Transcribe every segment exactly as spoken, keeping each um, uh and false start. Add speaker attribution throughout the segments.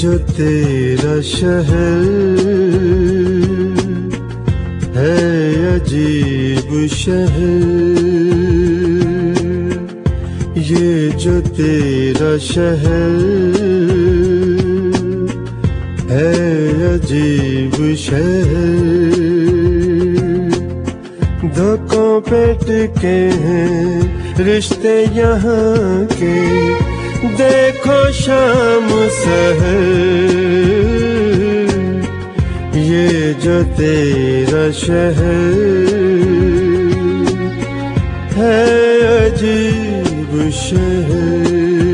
Speaker 1: जो तेरा शहर है अजीब शहर, ये जो तेरा शहर है अजीब शहर। धोखों पे टिके हैं रिश्ते यहाँ के, देखो शाम सहर, ये जो तेरा शहर है अजीब शहर,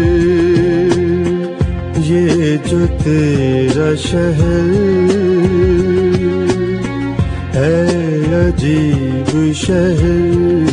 Speaker 1: ये जो तेरा शहर है अजीब शहर।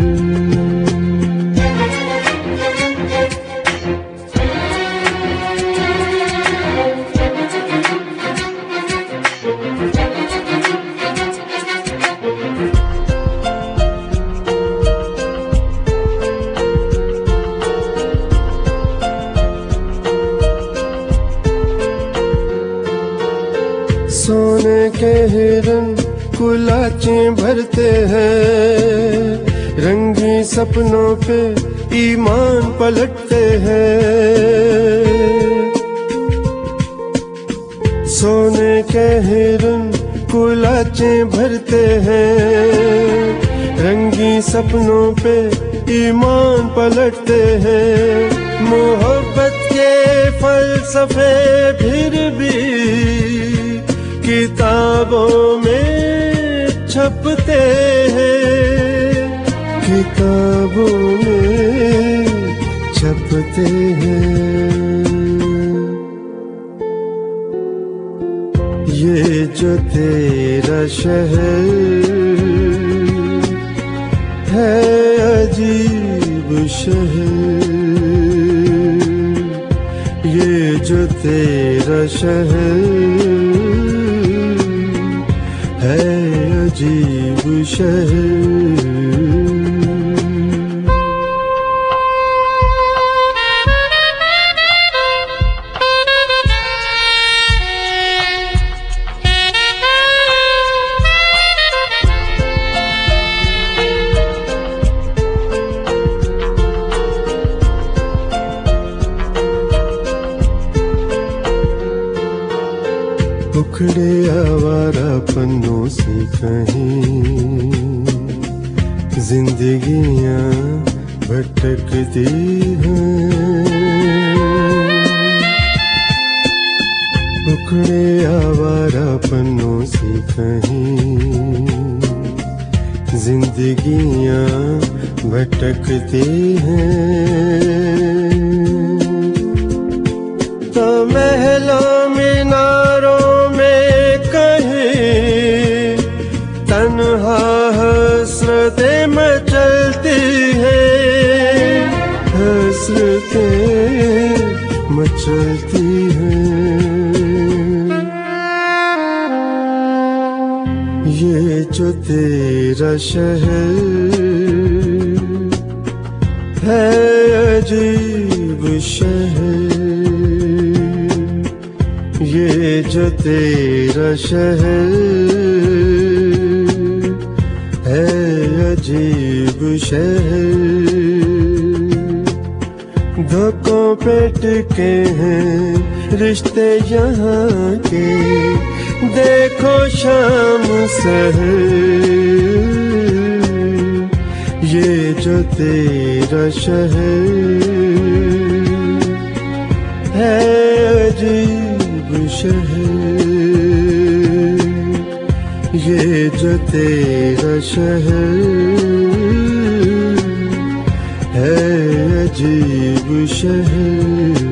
Speaker 1: सोने के हिरन कुलाचें भरते हैं, रंगी सपनों पे ईमान पलटते हैं। सोने के हिरन कुलाचें भरते हैं, रंगी सपनों पे ईमान पलटते हैं। मोहब्बत के फलसफे फिर भी किताबों में छपते हैं, किताबों में छपते हैं। ये जो तेरा शहर है अजीब शहर, ये जो तेरा शहर है अजीब शहर। उखड़े आवारा पन्नों से कहीं जिंदगियां भटकती हैं, उखड़े आवारा पन्नों से कहीं जिंदगियां भटकती हैं। तो महलों मीनारों तन्हा हसरतें मचलती हैं, हसरतें मचलती हैं। ये जो तेरा शहर है अजीब शहर, ये जो तेरा शहर है अजीब शहर। धोखों पे टिके हैं रिश्ते यहाँ के, देखो शाम सहर, ये जो तेरा शहर है अजीब शहर, ये जो तेरा शहर है अजीब शहर।